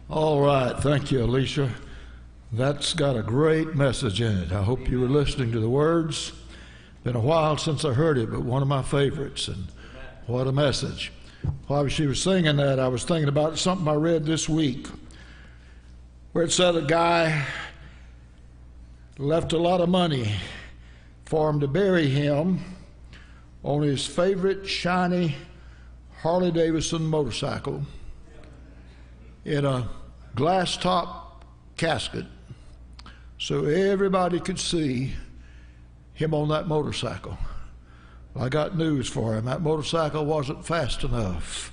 All right, thank you, Alicia. That's got a great message in it. I hope you were listening to the words. Been a while since I heard it, but one of my favorites, and what a message. While she was singing that, I was thinking about something I read this week, where it said a guy left a lot of money for him to bury him on his favorite shiny Harley Davidson motorcycle in a glass top casket so everybody could see him on that motorcycle. Well, I got news for him. That motorcycle wasn't fast enough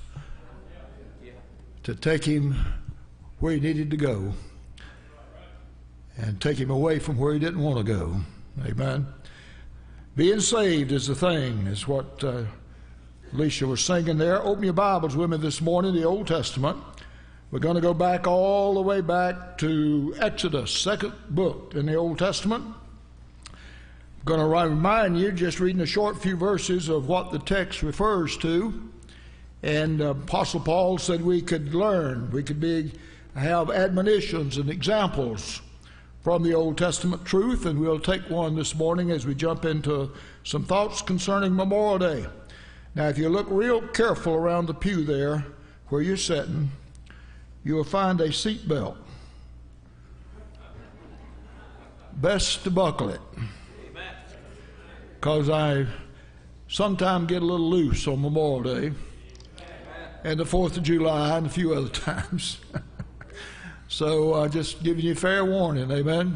to take him where he needed to go and take him away from where he didn't want to go. Amen. Being saved is the thing, is what Alicia was singing there. Open your Bibles with me this morning, the Old Testament. We're going to go back all the way back to Exodus, second book in the Old Testament. I'm going to remind you, just reading a short few verses of what the text refers to. And Apostle Paul said we could learn, we could have admonitions and examples from the Old Testament truth, and we'll take one this morning as we jump into some thoughts concerning Memorial Day. Now, if you look real careful around the pew there where you're sitting, you'll find a seat belt. Best to buckle it, because I sometimes get a little loose on Memorial Day and the 4th of July and a few other times. So just giving you fair warning, amen?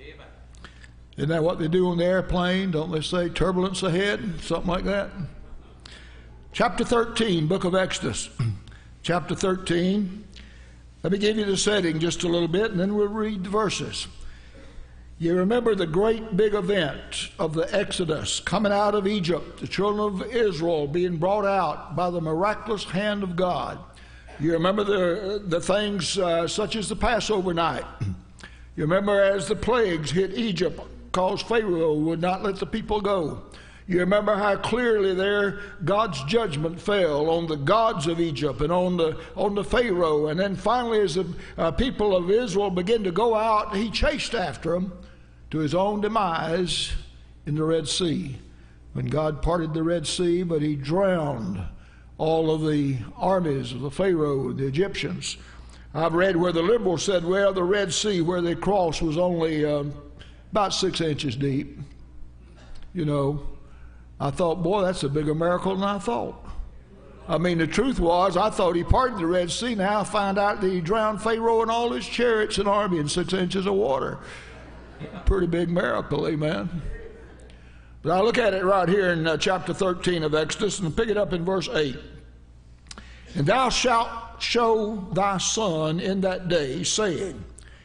Isn't that what they do on the airplane? Don't they say turbulence ahead? Something like that? Chapter 13, book of Exodus. Chapter 13. Let me give you the setting just a little bit, and then we'll read the verses. You remember the great big event of the Exodus, coming out of Egypt, the children of Israel being brought out by the miraculous hand of God. You remember the things such as the Passover night. You remember as the plagues hit Egypt, because Pharaoh would not let the people go. You remember how clearly there God's judgment fell on the gods of Egypt and on the Pharaoh. And then finally, as the people of Israel began to go out, he chased after them to his own demise in the Red Sea. When God parted the Red Sea, but he drowned all of the armies of the Pharaoh, the Egyptians. I've read where the liberals said, well, the Red Sea where they crossed was only about 6 inches deep. You know, I thought, boy, that's a bigger miracle than I thought. I mean, the truth was, I thought he parted the Red Sea. Now I find out that he drowned Pharaoh and all his chariots and army in 6 inches of water. Pretty big miracle, amen. But I look at it right here in chapter 13 of Exodus and pick it up in verse 8. And thou shalt show thy son in that day, saying,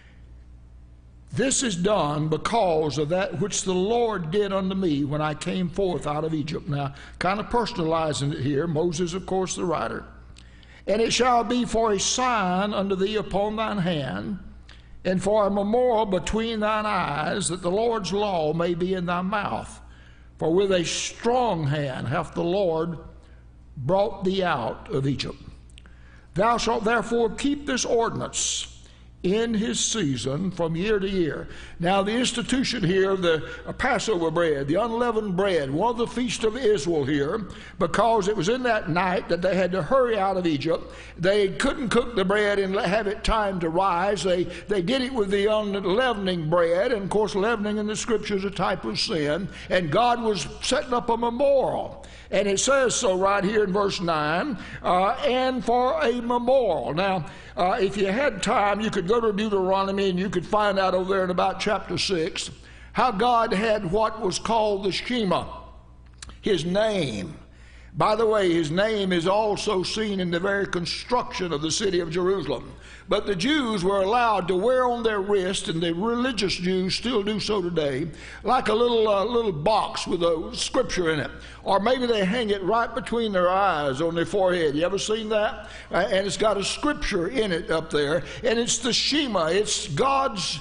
this is done because of that which the Lord did unto me when I came forth out of Egypt. Now, kind of personalizing it here. Moses, of course, the writer. And it shall be for a sign unto thee upon thine hand, and for a memorial between thine eyes, that the Lord's law may be in thy mouth. For with a strong hand hath the Lord brought thee out of Egypt. Thou shalt therefore keep this ordinance in his season from year to year. Now the institution here of the Passover bread, the unleavened bread, one of the feasts of Israel here, because it was in that night that they had to hurry out of Egypt. They couldn't cook the bread and have it time to rise. They did it with the unleavening bread, and of course leavening in the scripture is a type of sin, and God was setting up a memorial. And it says so right here in verse 9, and for a memorial. Now, if you had time, you could go to Deuteronomy and you could find out over there in about chapter 6 how God had what was called the Shema, his name. By the way, his name is also seen in the very construction of the city of Jerusalem. But the Jews were allowed to wear on their wrist, and the religious Jews still do so today, like a little box with a scripture in it. Or maybe they hang it right between their eyes on their forehead. You ever seen that? And it's got a scripture in it up there. And it's the Shema. It's God's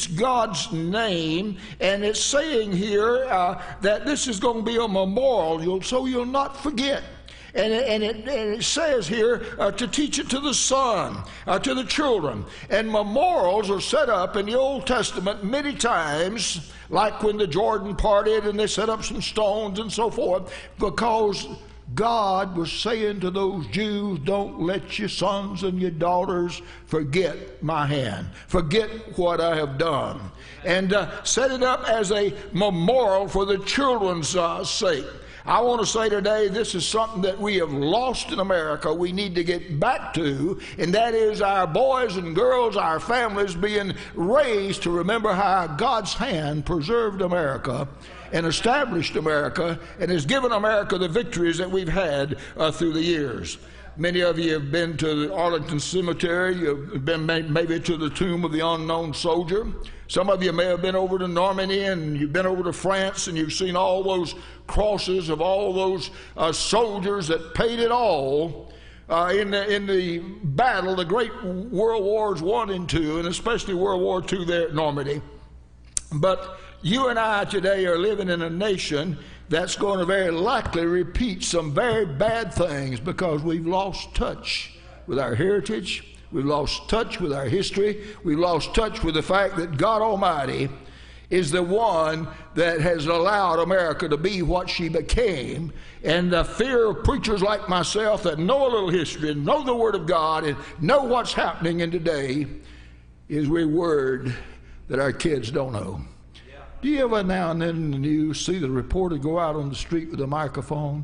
name. And it's saying here that this is going to be a memorial, so you'll not forget. And it says here to teach it to the son, to the children. And memorials are set up in the Old Testament many times, like when the Jordan parted and they set up some stones and so forth, because God was saying to those Jews, don't let your sons and your daughters forget my hand, forget what I have done. And set it up as a memorial for the children's sake. I want to say today, this is something that we have lost in America, we need to get back to, and that is our boys and girls, our families being raised to remember how God's hand preserved America and established America and has given America the victories that we've had through the years. Many of you have been to the Arlington Cemetery. You've been maybe to the Tomb of the Unknown Soldier. Some of you may have been over to Normandy, and you've been over to France, and you've seen all those crosses of all those soldiers that paid it all in the battle, the great World Wars I and II, and especially World War II there at Normandy. But you and I today are living in a nation that's going to very likely repeat some very bad things because we've lost touch with our heritage. We've lost touch with our history. We've lost touch with the fact that God Almighty is the one that has allowed America to be what she became. And the fear of preachers like myself that know a little history and know the Word of God and know what's happening in today is a word that our kids don't know. Do you ever now and then in the news see the reporter go out on the street with a microphone?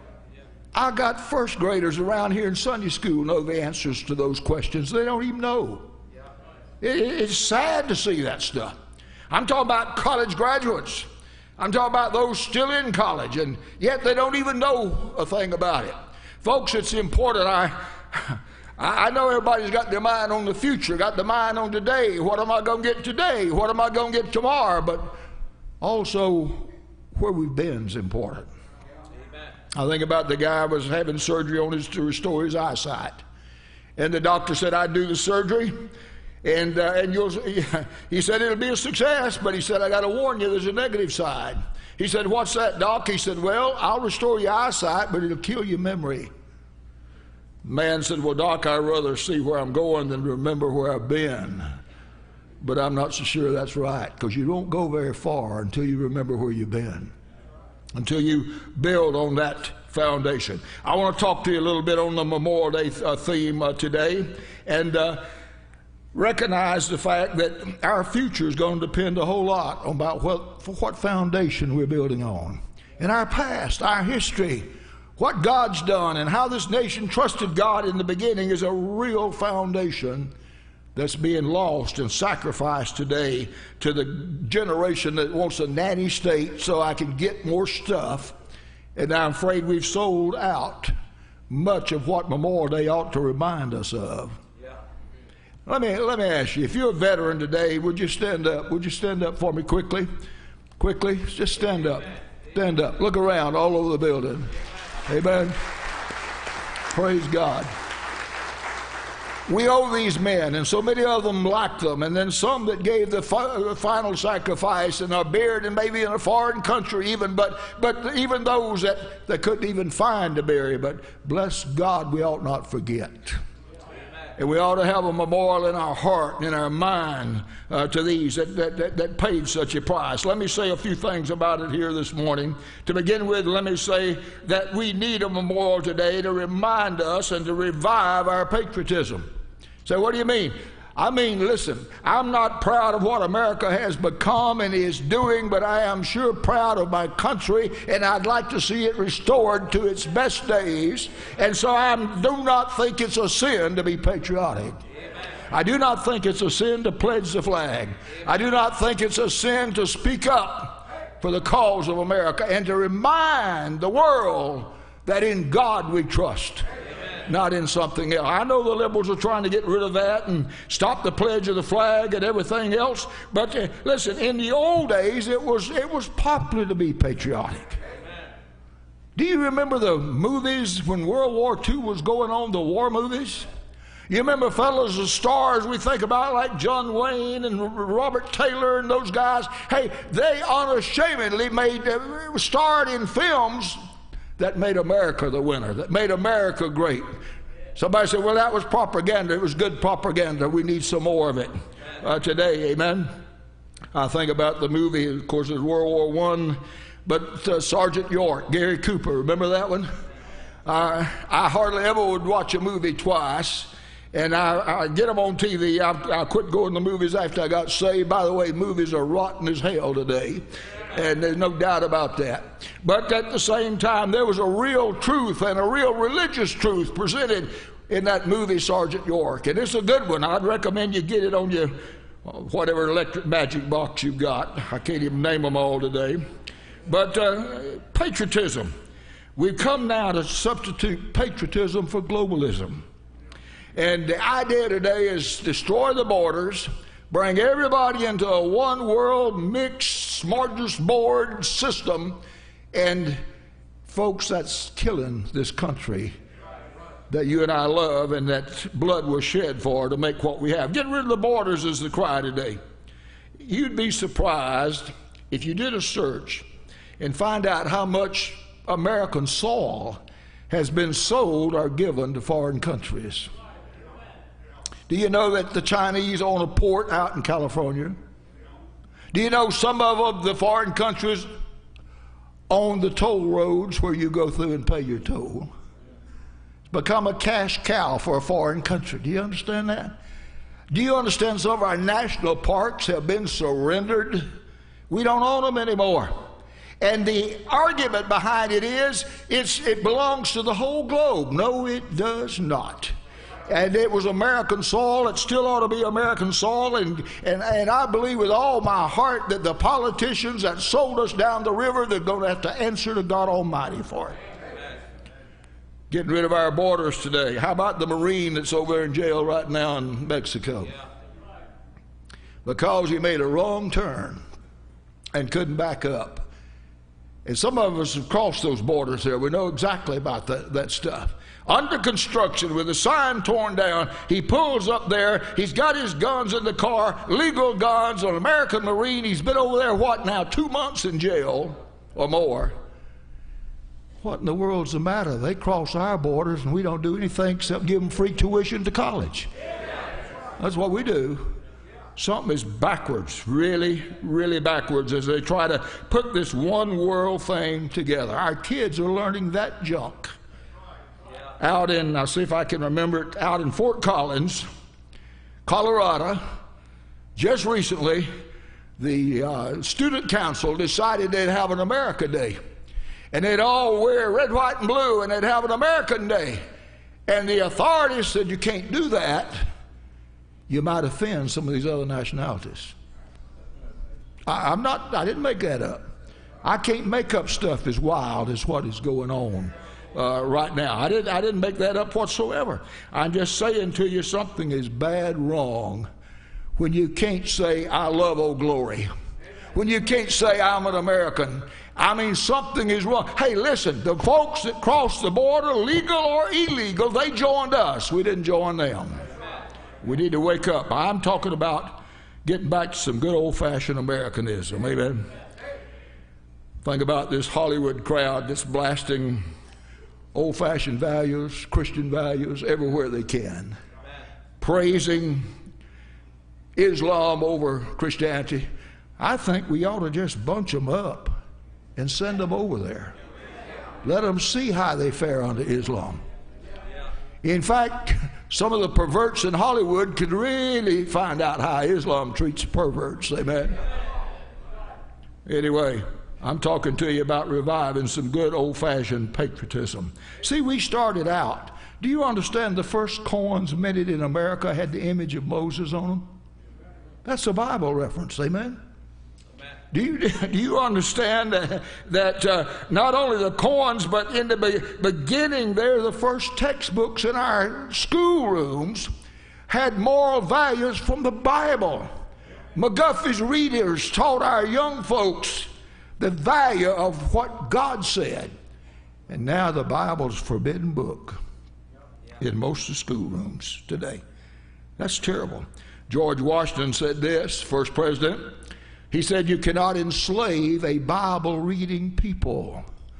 I got first graders around here in Sunday school know the answers to those questions. They don't even know. It's sad to see that stuff. I'm talking about college graduates. I'm talking about those still in college, and yet they don't even know a thing about it. Folks, it's important. I know everybody's got their mind on the future, got their mind on today. What am I going to get today? What am I going to get tomorrow? But also, where we've been is important. Amen. I think about the guy who was having surgery on to restore his eyesight. And the doctor said, I'd do the surgery. And he said, it'll be a success. But he said, I got to warn you, there's a negative side. He said, what's that, doc? He said, well, I'll restore your eyesight, but it'll kill your memory. The man said, well, doc, I'd rather see where I'm going than remember where I've been. But I'm not so sure that's right, because you don't go very far until you remember where you've been, until you build on that foundation. I want to talk to you a little bit on the Memorial Day theme today, and recognize the fact that our future is going to depend a whole lot on about what foundation we're building on. In our past, our history, what God's done, and how this nation trusted God in the beginning is a real foundation that's being lost and sacrificed today to the generation that wants a nanny state so I can get more stuff. And I'm afraid we've sold out much of what Memorial Day ought to remind us of. Yeah. Let me ask you, if you're a veteran today, would you stand up? Would you stand up for me quickly? Quickly, just stand up. Stand up. Look around all over the building. Amen. Praise God. We owe these men, and so many of them like them, and then some that gave the final sacrifice and are buried and maybe in a foreign country even, but even those that couldn't even find a burial. But bless God, we ought not forget. And we ought to have a memorial in our heart and in our mind to these that paid such a price. Let me say a few things about it here this morning. To begin with, let me say that we need a memorial today to remind us and to revive our patriotism. So what do you mean? I mean, listen, I'm not proud of what America has become and is doing, but I am sure proud of my country, and I'd like to see it restored to its best days. And so I do not think it's a sin to be patriotic. I do not think it's a sin to pledge the flag. I do not think it's a sin to speak up for the cause of America and to remind the world that in God we trust, not in something else. I know the liberals are trying to get rid of that and stop the pledge of the flag and everything else, but listen, in the old days it was popular to be patriotic. Do you remember the movies when World War II was going on, the war movies? You remember fellows, the stars we think about like John Wayne and Robert Taylor and those guys? Hey, they unashamedly starred in films that made America the winner, that made America great. Somebody said, well, that was propaganda. It was good propaganda. We need some more of it today, amen? I think about the movie, of course, it's World War I, but Sergeant York, Gary Cooper, remember that one? I hardly ever would watch a movie twice, and I get them on TV. I quit going to the movies after I got saved. By the way, movies are rotten as hell today, and there's no doubt about that. But at the same time, there was a real truth and a real religious truth presented in that movie, Sergeant York, and it's a good one. I'd recommend you get it on your whatever electric magic box you've got. I can't even name them all today. But patriotism. We've come now to substitute patriotism for globalism. And the idea today is destroy the borders, bring everybody into a one world mixed smorgasbord system, and folks, that's killing this country that you and I love and that blood was shed for to make what we have. Get rid of the borders is the cry today. You'd be surprised if you did a search and find out how much American soil has been sold or given to foreign countries. Do you know that the Chinese own a port out in California? Do you know some of the foreign countries own the toll roads where you go through and pay your toll? Become a cash cow for a foreign country. Do you understand that? Do you understand some of our national parks have been surrendered? We don't own them anymore. And the argument behind it is it belongs to the whole globe. No, it does not. And it was American soil. It still ought to be American soil. And I believe with all my heart that the politicians that sold us down the river, they're going to have to answer to God Almighty for it. Getting rid of our borders today. How about the Marine that's over there in jail right now in Mexico? Because he made a wrong turn and couldn't back up. And some of us have crossed those borders there. We know exactly about that stuff. Under construction with the sign torn down, he pulls up there. He's got his guns in the car, legal guns, an American Marine. He's been over there, what now, 2 months in jail or more. What in the world's the matter? They cross our borders and we don't do anything except give them free tuition to college. That's what we do. Something is backwards, really, really backwards as they try to put this one world thing together. Our kids are learning that junk. Out in, I'll see if I can remember it, out in Fort Collins, Colorado, just recently, the student council decided they'd have an America Day. And they'd all wear red, white, and blue, and they'd have an American Day. And the authorities said, you can't do that. You might offend some of these other nationalities. I didn't make that up. I can't make up stuff as wild as what is going on right now. I didn't make that up whatsoever. I'm just saying to you something is bad wrong when you can't say, I love Old Glory. When you can't say, I'm an American. I mean, something is wrong. Hey, listen, the folks that crossed the border, legal or illegal, they joined us. We didn't join them. We need to wake up. I'm talking about getting back to some good old-fashioned Americanism. Amen. Think about this Hollywood crowd that's blasting old-fashioned values, Christian values, everywhere they can. Praising Islam over Christianity. I think we ought to just bunch them up and send them over there. Let them see how they fare under Islam. In fact, some of the perverts in Hollywood could really find out how Islam treats perverts. Amen. Anyway, I'm talking to you about reviving some good old-fashioned patriotism. See, we started out. Do you understand the first coins minted in America had the image of Moses on them? That's a Bible reference. Amen. Do you understand that not only the coins, but in the beginning there, the first textbooks in our schoolrooms had moral values from the Bible. McGuffey's Readers taught our young folks the value of what God said. And now the Bible's a forbidden book in most of the schoolrooms today. That's terrible. George Washington said this, first president. He said, you cannot enslave a Bible-reading people,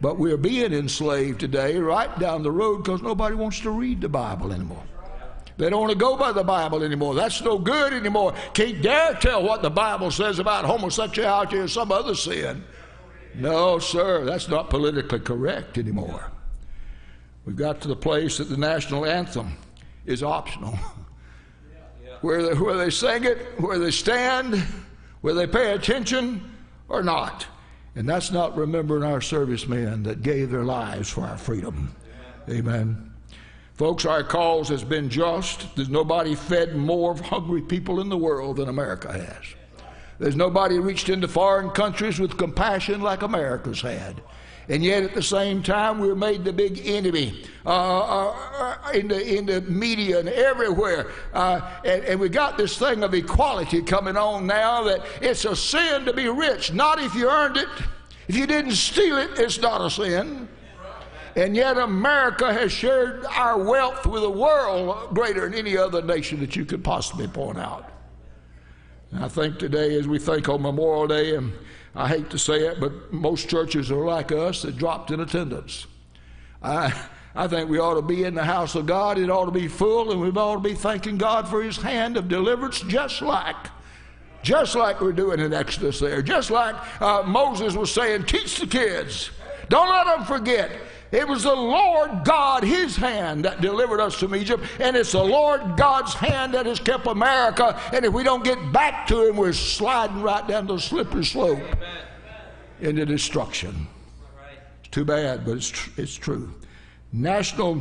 But we're being enslaved today right down the road because nobody wants to read the Bible anymore. They don't want to go by the Bible anymore. That's no good anymore. Can't dare tell what the Bible says about homosexuality or some other sin. No, sir, that's not politically correct anymore. We've got to the place that the national anthem is optional. Where they sing it, where they stand, where they pay attention or not. And that's not remembering our servicemen that gave their lives for our freedom. Amen. Folks, our cause has been just. There's nobody fed more hungry people in the world than America has. There's nobody reached into foreign countries with compassion like America's had. And yet at the same time, we're made the big enemy in the media and everywhere. And we got this thing of equality coming on now, that it's a sin to be rich. Not if you earned it. If you didn't steal it, it's not a sin. And yet America has shared our wealth with the world greater than any other nation that you could possibly point out. And I think today, as we think on Memorial Day, and I hate to say it, but most churches are like us that dropped in attendance. I think we ought to be in the house of God. It ought to be full, and we ought to be thanking God for his hand of deliverance, just like we're doing in Exodus there. Just like Moses was saying, teach the kids. Don't let them forget. It was the Lord God, his hand, that delivered us from Egypt, and it's the Lord God's hand that has kept America. And if we don't get back to him, we're sliding right down the slippery slope into destruction. It's too bad, but it's true. National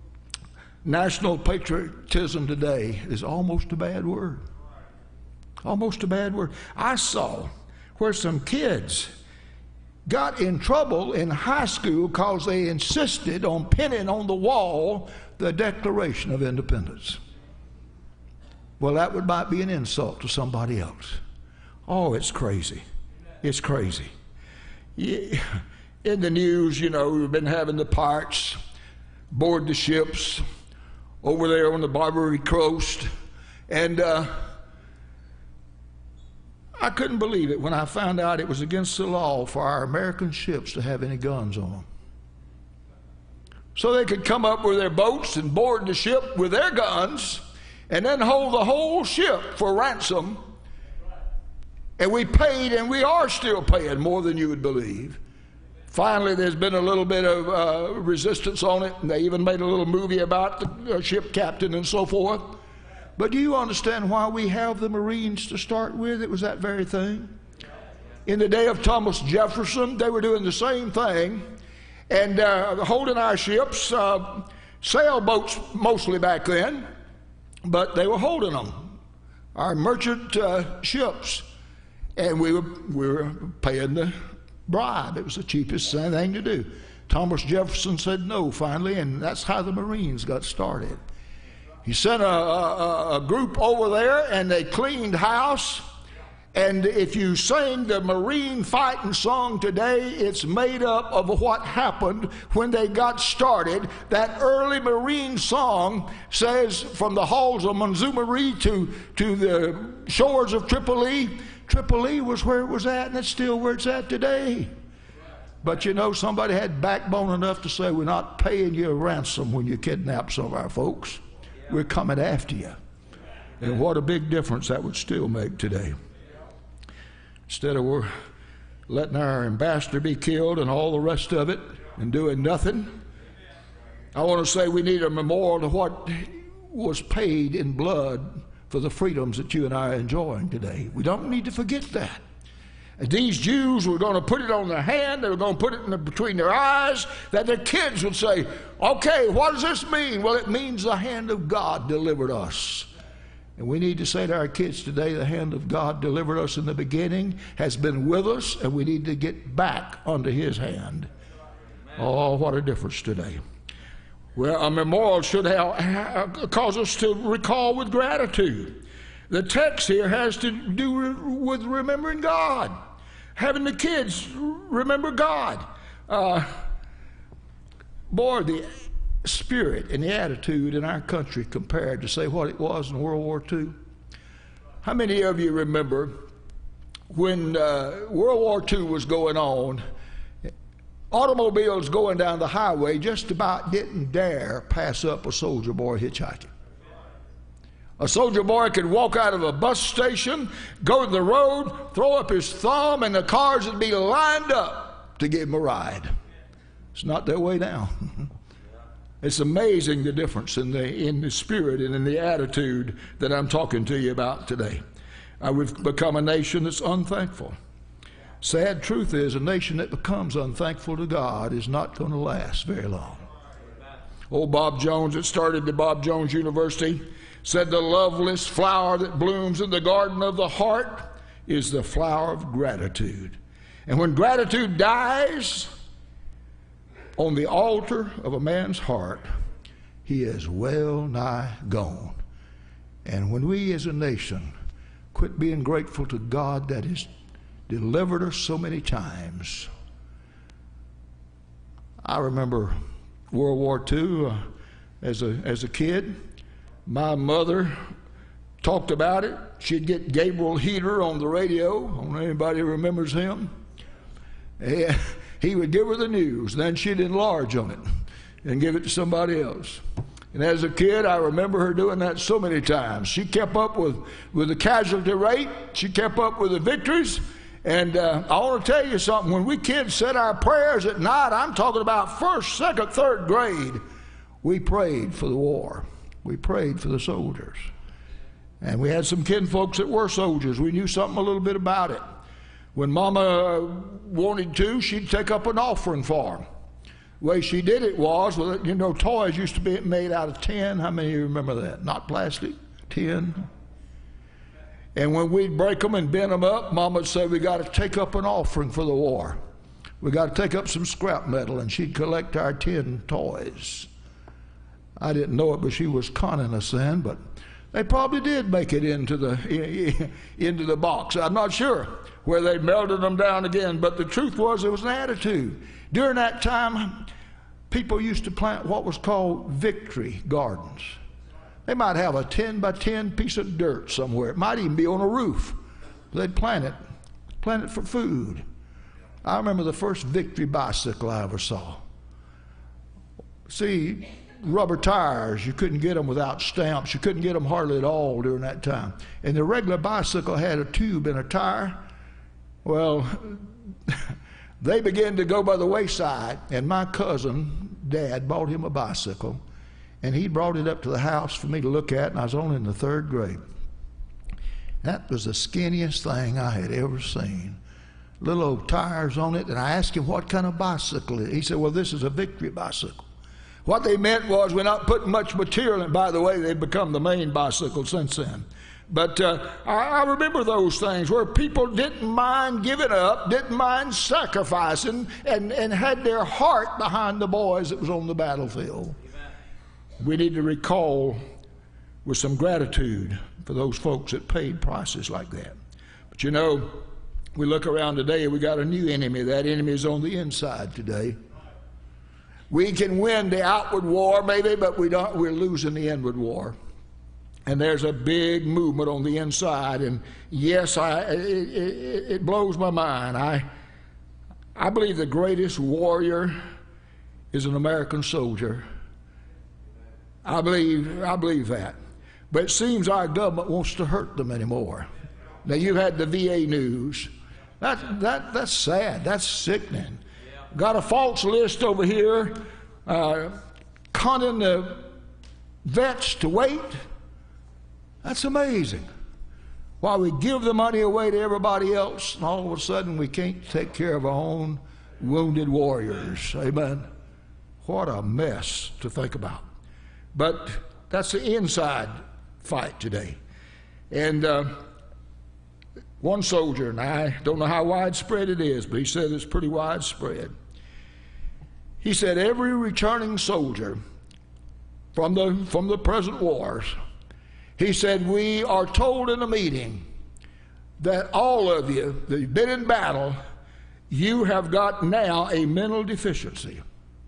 patriotism today is almost a bad word. Almost a bad word. I saw where some kids got in trouble in high school because they insisted on pinning on the wall the Declaration of Independence. Well, that might be an insult to somebody else. Oh, it's crazy. It's crazy. In the news, you know, we've been having the pirates board the ships over there on the Barbary Coast, and I couldn't believe it when I found out it was against the law for our American ships to have any guns on them. So they could come up with their boats and board the ship with their guns and then hold the whole ship for ransom. And we paid, and we are still paying more than you would believe. Finally, there's been a little bit of resistance on it, and they even made a little movie about the ship captain and so forth. But do you understand why we have the Marines to start with? It was that very thing. In the day of Thomas Jefferson, they were doing the same thing and holding our ships, sailboats mostly back then, but they were holding them, our merchant ships, and we were paying the bribe. It was the cheapest thing to do. Thomas Jefferson said no finally, and that's how the Marines got started. He sent a group over there, and they cleaned house. And if you sing the Marine fighting song today, it's made up of what happened when they got started. That early Marine song says, from the halls of Montgomery to the shores of Tripoli. Tripoli was where it was at, and it's still where it's at today. But you know, somebody had backbone enough to say, we're not paying you a ransom when you kidnap some of our folks. We're coming after you. And what a big difference that would still make today. Instead of we're letting our ambassador be killed and all the rest of it and doing nothing, I want to say we need a memorial to what was paid in blood for the freedoms that you and I are enjoying today. We don't need to forget that. And these Jews were going to put it on their hand, they were going to put it between their eyes, that their kids would say, okay, what does this mean? Well, it means the hand of God delivered us. And we need to say to our kids today, the hand of God delivered us in the beginning, has been with us, and we need to get back under his hand. Oh, what a difference today. Well, a memorial should cause us to recall with gratitude. The text here has to do with remembering God, having the kids remember God. Boy, the spirit and the attitude in our country compared to, say, what it was in World War II. How many of you remember when World War II was going on automobiles going down the highway just about didn't dare pass up a soldier boy hitchhiking. A soldier boy could walk out of a bus station, go to the road, throw up his thumb, and the cars would be lined up to give him a ride. It's not that way now. It's amazing the difference in the spirit and in the attitude that I'm talking to you about today. We've become a nation that's unthankful. Sad truth is, a nation that becomes unthankful to God is not going to last very long. Old Bob Jones, that started the Bob Jones University, said the loveliest flower that blooms in the garden of the heart is the flower of gratitude. And when gratitude dies on the altar of a man's heart, he is well nigh gone. And when we as a nation quit being grateful to God that has delivered us so many times. I remember World War II as a kid. My mother talked about it. She'd get Gabriel Heater on the radio. I don't know if anybody remembers him. And he would give her the news. Then she'd enlarge on it and give it to somebody else. And as a kid, I remember her doing that so many times. She kept up with the casualty rate. She kept up with the victories. And I want to tell you something. When we kids said our prayers at night, I'm talking about first, second, third grade, we prayed for the war. We prayed for the soldiers. And we had some kinfolks that were soldiers. We knew something a little bit about it. When Mama wanted to, she'd take up an offering for them. The way she did it was, you know, toys used to be made out of tin. How many of you remember that? Not plastic, tin. And when we'd break them and bend them up, Mama would say, we got to take up an offering for the war. We got to take up some scrap metal, and she'd collect our tin toys. I didn't know it, but she was conning us then, but they probably did make it into the box. I'm not sure where they melted them down again, but the truth was there was an attitude. During that time, people used to plant what was called victory gardens. They might have a 10 by 10 piece of dirt somewhere. It might even be on a roof. They'd plant it for food. I remember the first victory bicycle I ever saw. See, rubber tires, you couldn't get them without stamps. You couldn't get them hardly at all during that time. And the regular bicycle had a tube and a tire. Well, they began to go by the wayside, and my cousin, Dad, bought him a bicycle. And he brought it up to the house for me to look at, and I was only in the third grade. That was the skinniest thing I had ever seen. Little old tires on it, and I asked him what kind of bicycle it is. He said, well, this is a victory bicycle. What they meant was we're not putting much material in. By the way, they've become the main bicycle since then. But I remember those things where people didn't mind giving up, didn't mind sacrificing, and had their heart behind the boys that was on the battlefield. We need to recall with some gratitude for those folks that paid prices like that. But you know, we look around today, we got a new enemy. That enemy is on the inside today. We can win the outward war maybe, but we're losing the inward war. And there's a big movement on the inside, and yes, it blows my mind. I believe the greatest warrior is an American soldier. I believe that. But it seems our government wants to hurt them anymore. Now, you had the VA news. That's sad. That's sickening. Got a false list over here, conning the vets to wait. That's amazing. While we give the money away to everybody else, and all of a sudden we can't take care of our own wounded warriors. Amen. What a mess to think about. But that's the inside fight today. And one soldier, and I don't know how widespread it is, but he said it's pretty widespread. He said every returning soldier from the present wars, he said, we are told in a meeting that all of you that have been in battle, you have got now a mental deficiency.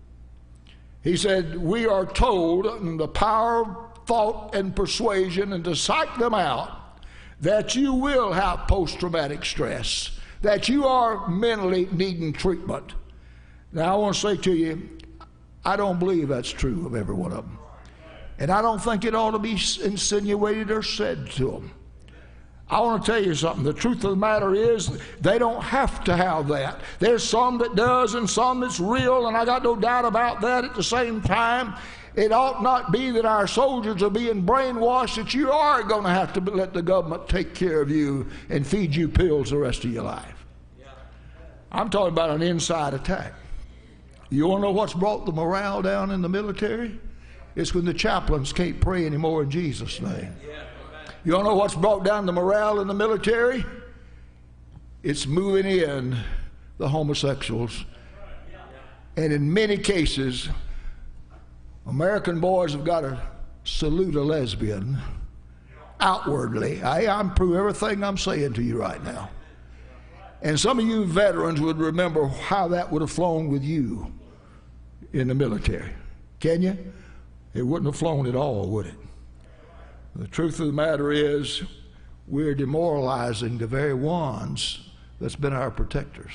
He said, we are told in the power of thought and persuasion and to psych them out that you will have post-traumatic stress, that you are mentally needing treatment. Now, I want to say to you, I don't believe that's true of every one of them. And I don't think it ought to be insinuated or said to them. I want to tell you something. The truth of the matter is they don't have to have that. There's some that does and some that's real, and I got no doubt about that. At the same time, it ought not be that our soldiers are being brainwashed that you are going to have to let the government take care of you and feed you pills the rest of your life. I'm talking about an inside attack. You want to know what's brought the morale down in the military? It's when the chaplains can't pray anymore in Jesus' name. You want to know what's brought down the morale in the military? It's moving in the homosexuals. And in many cases, American boys have got to salute a lesbian outwardly. I'm prove everything I'm saying to you right now. And some of you veterans would remember how that would have flown with you in the military. Can you? It wouldn't have flown at all, would it? The truth of the matter is, we're demoralizing the very ones that's been our protectors.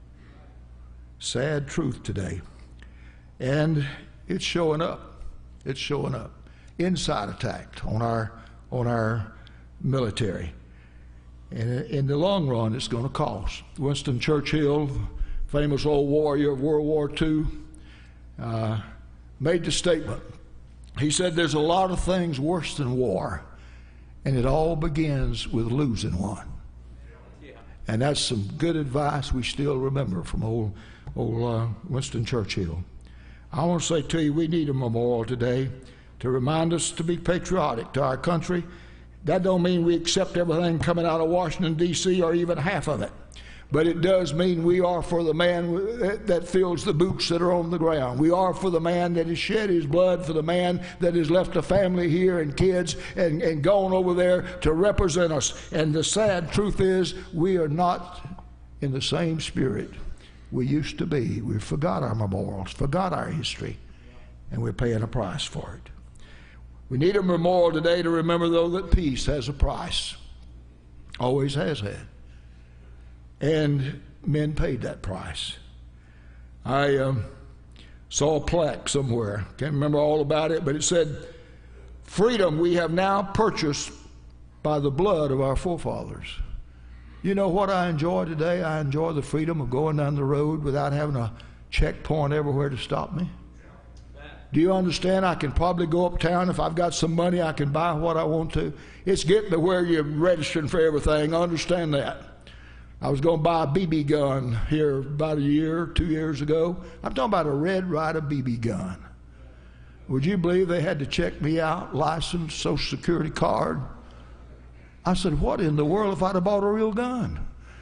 Sad truth today. And it's showing up. It's showing up. Inside attack on our military. And in the long run, it's going to cost. Winston Churchill, famous old warrior of World War II, made the statement. He said, there's a lot of things worse than war, and it all begins with losing one. And that's some good advice we still remember from old Winston Churchill. I want to say to you, we need a memorial today to remind us to be patriotic to our country. That don't mean we accept everything coming out of Washington, D.C., or even half of it. But it does mean we are for the man that fills the boots that are on the ground. We are for the man that has shed his blood, for the man that has left a family here and kids and gone over there to represent us. And the sad truth is we are not in the same spirit we used to be. We forgot our memorials, forgot our history, and we're paying a price for it. We need a memorial today to remember, though, that peace has a price. Always has had. And men paid that price. I saw a plaque somewhere. Can't remember all about it, but it said, freedom we have now purchased by the blood of our forefathers. You know what I enjoy today? I enjoy the freedom of going down the road without having a checkpoint everywhere to stop me. Do you understand? I can probably go uptown. If I've got some money, I can buy what I want to. It's getting to where you're registering for everything. Understand that. I was going to buy a BB gun here about a year, 2 years ago. I'm talking about a Red Ryder BB gun. Would you believe they had to check me out, license, Social Security card? I said, what in the world if I'd have bought a real gun?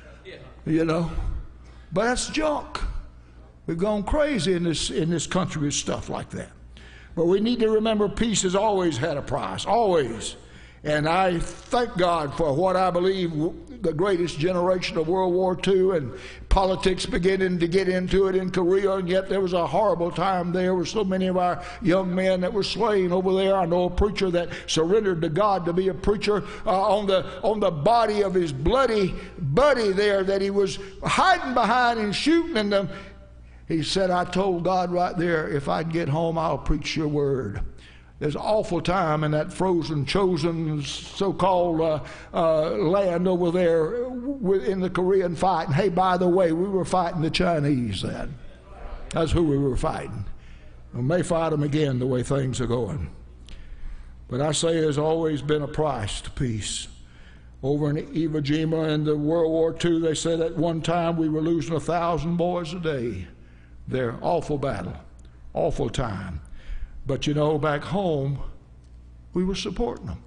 You know? But that's junk. We've gone crazy in this country with stuff like that. But we need to remember peace has always had a price, always. And I thank God for what I believe the greatest generation of World War II and politics beginning to get into it in Korea, and yet there was a horrible time there with so many of our young men that were slain over there. I know a preacher that surrendered to God to be a preacher on the body of his bloody buddy there that he was hiding behind and shooting in them. He said, I told God right there, if I get home, I'll preach your word. There's an awful time in that frozen, chosen, so-called land over there in the Korean fight. And hey, by the way, we were fighting the Chinese then. That's who we were fighting. We may fight them again the way things are going. But I say there's always been a price to peace. Over in Iwo Jima in the World War II, they said at one time we were losing 1,000 boys a day. They're awful battle, awful time. But you know, back home, we were supporting them.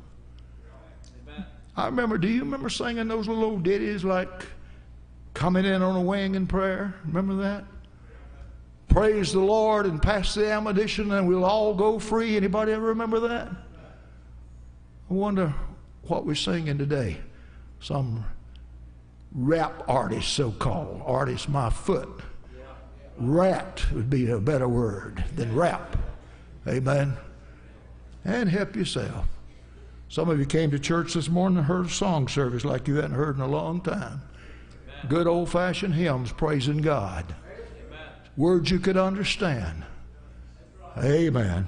Amen. I remember, do you remember singing those little old ditties like coming in on a wing in prayer? Remember that? Praise the Lord and pass the ammunition and we'll all go free. Anybody ever remember that? I wonder what we're singing today. Some rap artist, so-called, artist my foot. Rat would be a better word than rap. Amen. And help yourself. Some of you came to church this morning and heard a song service like you hadn't heard in a long time. Amen. Good old-fashioned hymns praising God. Amen. words you could understand. Amen.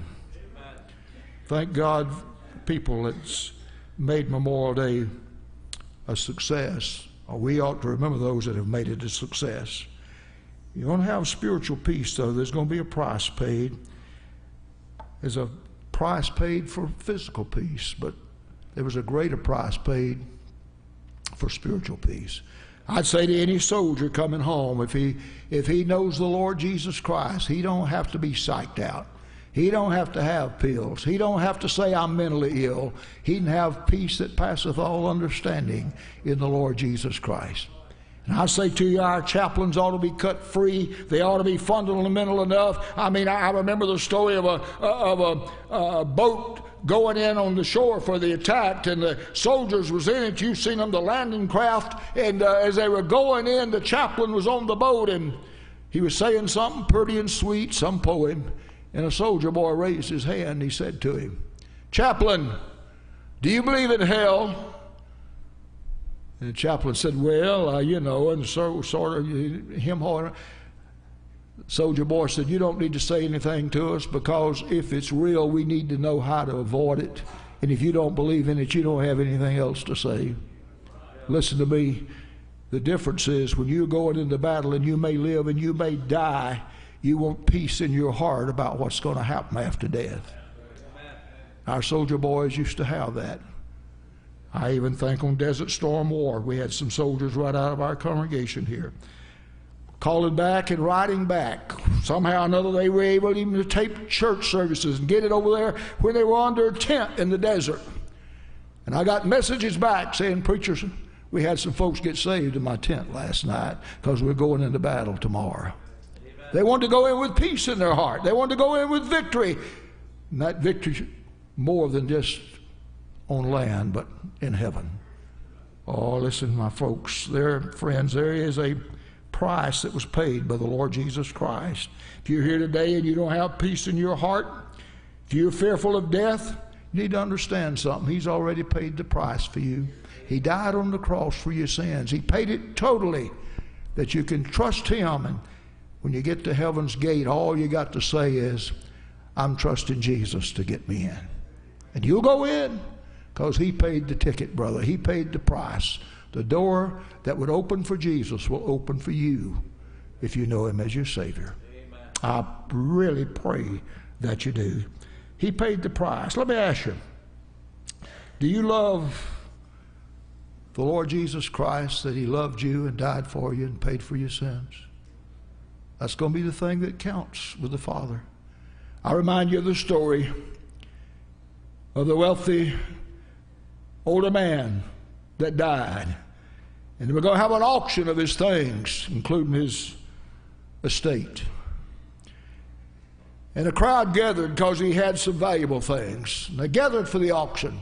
Thank God for people that's made Memorial Day a success. We ought to remember those that have made it a success. You're going to have spiritual peace, though. There's going to be a price paid. There's a price paid for physical peace, but there was a greater price paid for spiritual peace. I'd say to any soldier coming home, if he knows the Lord Jesus Christ, he don't have to be psyched out. He don't have to have pills. He don't have to say, I'm mentally ill. He can have peace that passeth all understanding in the Lord Jesus Christ. And I say to you, our chaplains ought to be cut free. They ought to be fundamental enough. I mean, I remember the story of a boat going in on the shore for the attack, and the soldiers was in it. You've seen them, the landing craft. And as they were going in, the chaplain was on the boat, and he was saying something pretty and sweet, some poem. And a soldier boy raised his hand, and he said to him, "Chaplain, do you believe in hell?" And the chaplain said, "Well, you know," and so sort of him hollering. Soldier boy said, "You don't need to say anything to us, because if it's real, we need to know how to avoid it. And if you don't believe in it, you don't have anything else to say." Listen to me. The difference is when you're going into battle and you may live and you may die, you want peace in your heart about what's going to happen after death. Our soldier boys used to have that. I even think on Desert Storm War, we had some soldiers right out of our congregation here calling back and writing back. Somehow or another they were able even to tape church services and get it over there when they were under a tent in the desert. And I got messages back saying, "Preachers, we had some folks get saved in my tent last night because we're going into battle tomorrow." They wanted to go in with peace in their heart. They wanted to go in with victory. And that victory more than just on land, but in heaven. Oh, listen, my folks, friends, there is a price that was paid by the Lord Jesus Christ. If you're here today and you don't have peace in your heart, if you're fearful of death, you need to understand something. He's already paid the price for you. He died on the cross for your sins. He paid it totally, that you can trust Him. And when you get to heaven's gate, all you got to say is, "I'm trusting Jesus to get me in." And you'll go in, because He paid the ticket, brother. He paid the price. The door that would open for Jesus will open for you if you know Him as your Savior. Amen. I really pray that you do. He paid the price. Let me ask you, do you love the Lord Jesus Christ, that He loved you and died for you and paid for your sins? That's going to be the thing that counts with the Father. I remind you of the story of the wealthy older man that died. And we're going to have an auction of his things, including his estate. And a crowd gathered because he had some valuable things. And they gathered for the auction.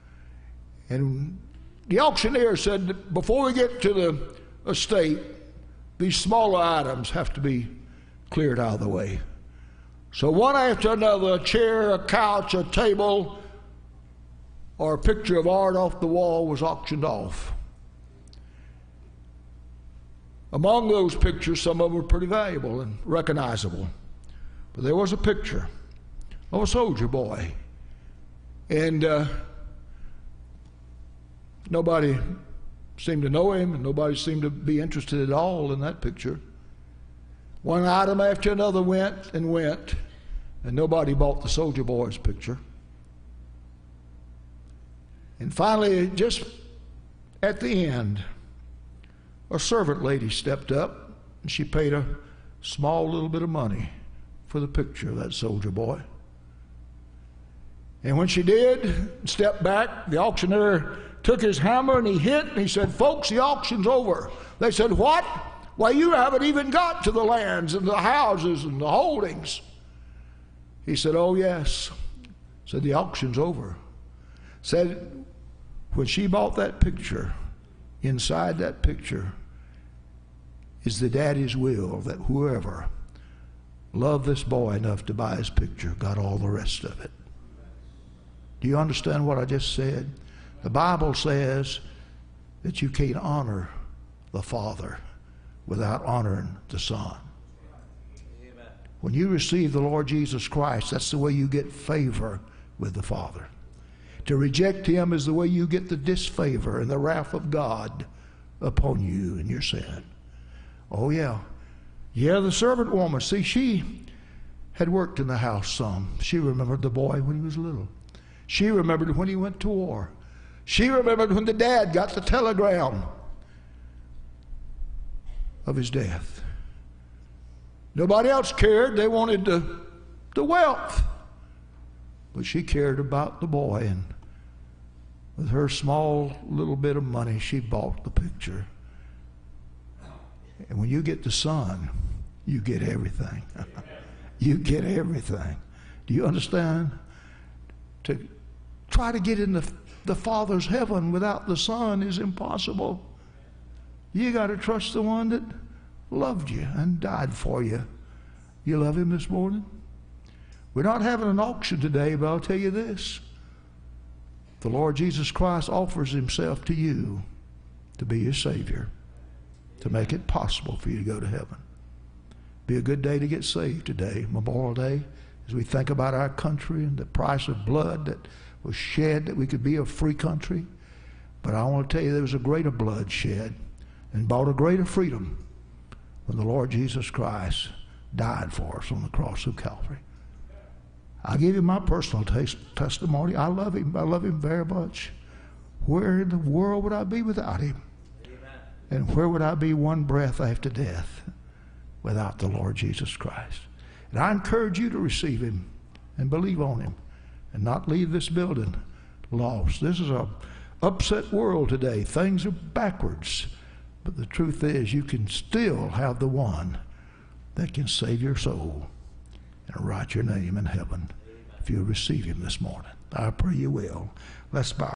And the auctioneer said, "Before we get to the estate, these smaller items have to be cleared out of the way." So one after another, a chair, a couch, a table, or a picture of art off the wall was auctioned off. Among those pictures, some of them were pretty valuable and recognizable. But there was a picture of a soldier boy. And nobody seemed to know him, and nobody seemed to be interested at all in that picture. One item after another went, and nobody bought the soldier boy's picture. And finally, just at the end, a servant lady stepped up, and she paid a small little bit of money for the picture of that soldier boy. And when she did, stepped back, the auctioneer took his hammer and he hit, and he said, "Folks, the auction's over." They said, "What? Why, you haven't even got to the lands and the houses and the holdings." He said, "Oh, yes." Said, "The auction's over." Said, when she bought that picture, inside that picture is the daddy's will that whoever loved this boy enough to buy his picture got all the rest of it. Do you understand what I just said? The Bible says that you can't honor the Father without honoring the Son. When you receive the Lord Jesus Christ, that's the way you get favor with the Father. To reject him is the way you get the disfavor and the wrath of God upon you and your sin. Oh yeah. Yeah, the servant woman, see, she had worked in the house some. She remembered the boy when he was little. She remembered when he went to war. She remembered when the dad got the telegram of his death. Nobody else cared. They wanted the wealth. But she cared about the boy, and with her small little bit of money, she bought the picture. And when you get the Son, you get everything. You get everything. Do you understand? To try to get in the Father's heaven without the Son is impossible. You got to trust the one that loved you and died for you. You love him this morning? We're not having an auction today, but I'll tell you this. The Lord Jesus Christ offers himself to you to be your Savior, to make it possible for you to go to heaven. Be a good day to get saved today, Memorial Day, as we think about our country and the price of blood that was shed that we could be a free country. But I want to tell you there was a greater blood shed and bought a greater freedom when the Lord Jesus Christ died for us on the cross of Calvary. I'll give you my personal testimony. I love him. I love him very much. Where in the world would I be without him? Amen. And where would I be one breath after death without the Lord Jesus Christ? And I encourage you to receive him and believe on him and not leave this building lost. This is an upset world today. Things are backwards. But the truth is you can still have the one that can save your soul and write your name in heaven if you receive him this morning. I pray you will. Let's bow.